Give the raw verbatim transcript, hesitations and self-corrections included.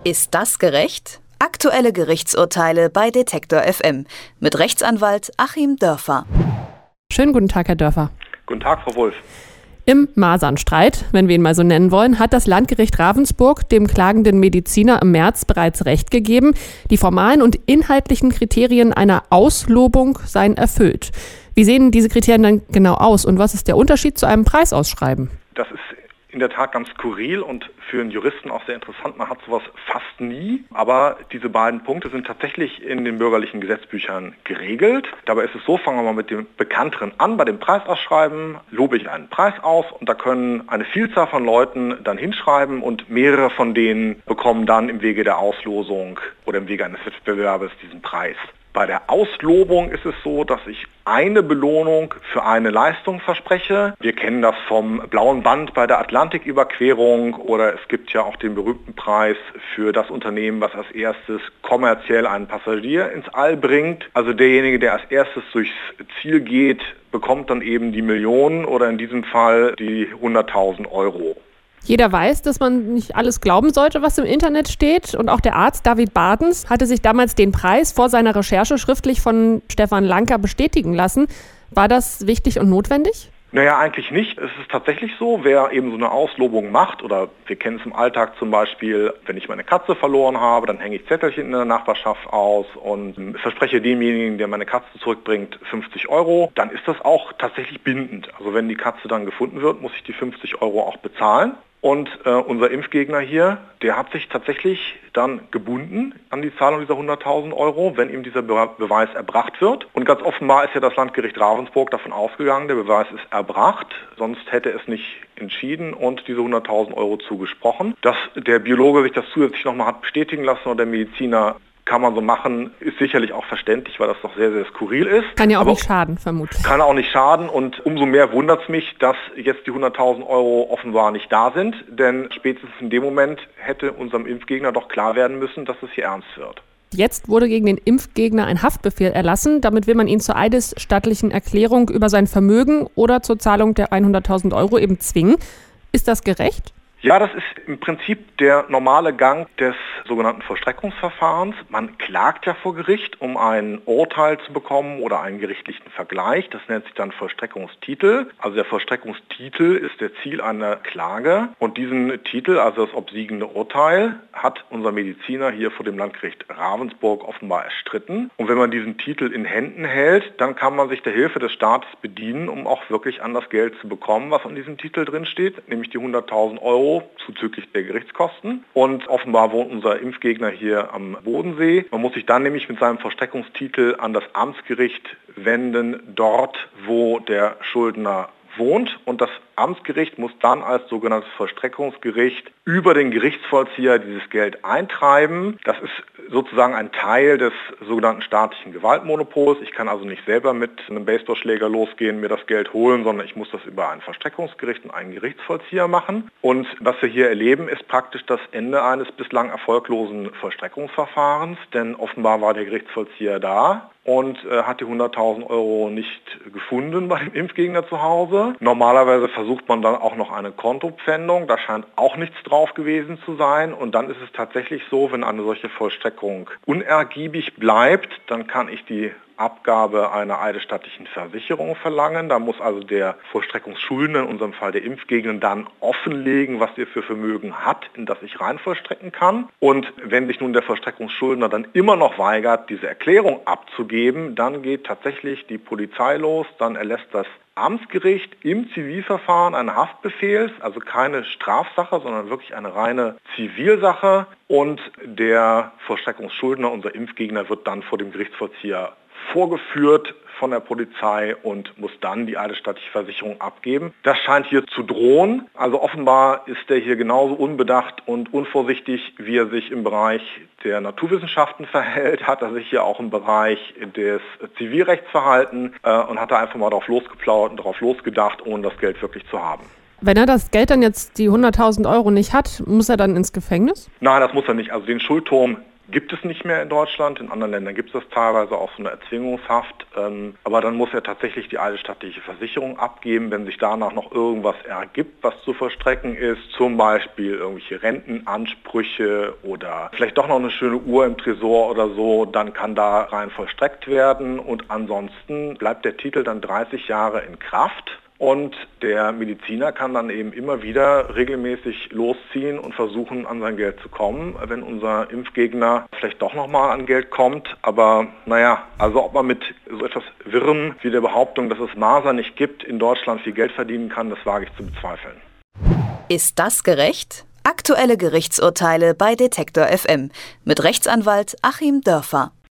Ist das gerecht? Aktuelle Gerichtsurteile bei Detektor F M mit Rechtsanwalt Achim Dörfer. Schönen guten Tag, Herr Dörfer. Guten Tag, Frau Wulff. Im Masernstreit, wenn wir ihn mal so nennen wollen, hat das Landgericht Ravensburg dem klagenden Mediziner im März bereits Recht gegeben. Die formalen und inhaltlichen Kriterien einer Auslobung seien erfüllt. Wie sehen diese Kriterien dann genau aus und was ist der Unterschied zu einem Preisausschreiben? Das ist in der Tat ganz skurril und für einen Juristen auch sehr interessant. Man hat sowas fast nie, aber diese beiden Punkte sind tatsächlich in den bürgerlichen Gesetzbüchern geregelt. Dabei ist es so, fangen wir mal mit dem Bekannteren an. Bei dem Preisausschreiben lobe ich einen Preis aus und da können eine Vielzahl von Leuten dann hinschreiben und mehrere von denen bekommen dann im Wege der Auslosung oder im Wege eines Wettbewerbes diesen Preis. Bei der Auslobung ist es so, dass ich eine Belohnung für eine Leistung verspreche. Wir kennen das vom blauen Band bei der Atlantiküberquerung oder es gibt ja auch den berühmten Preis für das Unternehmen, was als erstes kommerziell einen Passagier ins All bringt. Also derjenige, der als erstes durchs Ziel geht, bekommt dann eben die Millionen oder in diesem Fall die hunderttausend Euro. Jeder weiß, dass man nicht alles glauben sollte, was im Internet steht. Und auch der Arzt David Badens hatte sich damals den Preis vor seiner Recherche schriftlich von Stefan Lanka bestätigen lassen. War das wichtig und notwendig? Naja, eigentlich nicht. Es ist tatsächlich so, wer eben so eine Auslobung macht, oder wir kennen es im Alltag zum Beispiel, wenn ich meine Katze verloren habe, dann hänge ich Zettelchen in der Nachbarschaft aus und verspreche demjenigen, der meine Katze zurückbringt, fünfzig Euro, dann ist das auch tatsächlich bindend. Also wenn die Katze dann gefunden wird, muss ich die fünfzig Euro auch bezahlen. Und äh, unser Impfgegner hier, der hat sich tatsächlich dann gebunden an die Zahlung dieser hunderttausend Euro, wenn ihm dieser Be- Beweis erbracht wird. Und ganz offenbar ist ja das Landgericht Ravensburg davon ausgegangen, der Beweis ist erbracht, sonst hätte es nicht entschieden und diese hunderttausend Euro zugesprochen. Dass der Biologe sich das zusätzlich nochmal hat bestätigen lassen oder der Mediziner, kann man so machen, ist sicherlich auch verständlich, weil das doch sehr, sehr skurril ist. Kann ja auch Aber nicht schaden, vermutlich. Kann auch nicht schaden und umso mehr wundert es mich, dass jetzt die hunderttausend Euro offenbar nicht da sind, denn spätestens in dem Moment hätte unserem Impfgegner doch klar werden müssen, dass es hier ernst wird. Jetzt wurde gegen den Impfgegner ein Haftbefehl erlassen. Damit will man ihn zur eidesstattlichen Erklärung über sein Vermögen oder zur Zahlung der hunderttausend Euro eben zwingen. Ist das gerecht? Ja, das ist im Prinzip der normale Gang des sogenannten Vollstreckungsverfahrens. Man klagt ja vor Gericht, um ein Urteil zu bekommen oder einen gerichtlichen Vergleich. Das nennt sich dann Vollstreckungstitel. Also der Vollstreckungstitel ist der Ziel einer Klage. Und diesen Titel, also das obsiegende Urteil, hat unser Mediziner hier vor dem Landgericht Ravensburg offenbar erstritten. Und wenn man diesen Titel in Händen hält, dann kann man sich der Hilfe des Staates bedienen, um auch wirklich an das Geld zu bekommen, was an diesem Titel drin steht, nämlich die hunderttausend Euro. Zuzüglich der Gerichtskosten. Und offenbar wohnt unser Impfgegner hier am Bodensee. Man muss sich dann nämlich mit seinem Vollstreckungstitel an das Amtsgericht wenden, dort wo der Schuldner wohnt. Und das Amtsgericht muss dann als sogenanntes Vollstreckungsgericht über den Gerichtsvollzieher dieses Geld eintreiben. Das ist sozusagen ein Teil des sogenannten staatlichen Gewaltmonopols. Ich kann also nicht selber mit einem Baseballschläger losgehen, mir das Geld holen, sondern ich muss das über ein Vollstreckungsgericht und einen Gerichtsvollzieher machen. Und was wir hier erleben, ist praktisch das Ende eines bislang erfolglosen Vollstreckungsverfahrens, denn offenbar war der Gerichtsvollzieher da und äh, hat die hunderttausend Euro nicht gefunden bei dem Impfgegner zu Hause. Normalerweise versucht man dann auch noch eine Kontopfändung, da scheint auch nichts drauf gewesen zu sein. Und dann ist es tatsächlich so, wenn eine solche Vollstreckung unergiebig bleibt, dann kann ich die Abgabe einer eidesstattlichen Versicherung verlangen. Da muss also der Vollstreckungsschuldner, in unserem Fall der Impfgegner, dann offenlegen, was er für Vermögen hat, in das ich rein vollstrecken kann. Und wenn sich nun der Vollstreckungsschuldner dann immer noch weigert, diese Erklärung abzugeben, dann geht tatsächlich die Polizei los, dann erlässt das Amtsgericht im Zivilverfahren einen Haftbefehl, also keine Strafsache, sondern wirklich eine reine Zivilsache. Und der Vollstreckungsschuldner, unser Impfgegner, wird dann vor dem Gerichtsvollzieher vorgeführt von der Polizei und muss dann die eidesstattliche Versicherung abgeben. Das scheint hier zu drohen. Also offenbar ist er hier genauso unbedacht und unvorsichtig, wie er sich im Bereich der Naturwissenschaften verhält, hat er sich hier auch im Bereich des Zivilrechts verhalten äh, und hat da einfach mal drauf losgeplaudert und drauf losgedacht, ohne das Geld wirklich zu haben. Wenn er das Geld dann jetzt, die hunderttausend Euro nicht hat, muss er dann ins Gefängnis? Nein, das muss er nicht. Also den Schuldturm, gibt es nicht mehr in Deutschland. In anderen Ländern gibt es das teilweise auch so eine Erzwingungshaft. Ähm, aber dann muss er tatsächlich die eidesstattliche Versicherung abgeben, wenn sich danach noch irgendwas ergibt, was zu vollstrecken ist. Zum Beispiel irgendwelche Rentenansprüche oder vielleicht doch noch eine schöne Uhr im Tresor oder so. Dann kann da rein vollstreckt werden. Und ansonsten bleibt der Titel dann dreißig Jahre in Kraft. Und der Mediziner kann dann eben immer wieder regelmäßig losziehen und versuchen, an sein Geld zu kommen, wenn unser Impfgegner vielleicht doch nochmal an Geld kommt. Aber naja, also ob man mit so etwas Wirren wie der Behauptung, dass es Masern nicht gibt, in Deutschland viel Geld verdienen kann, das wage ich zu bezweifeln. Ist das gerecht? Aktuelle Gerichtsurteile bei Detektor F M mit Rechtsanwalt Achim Dörfer.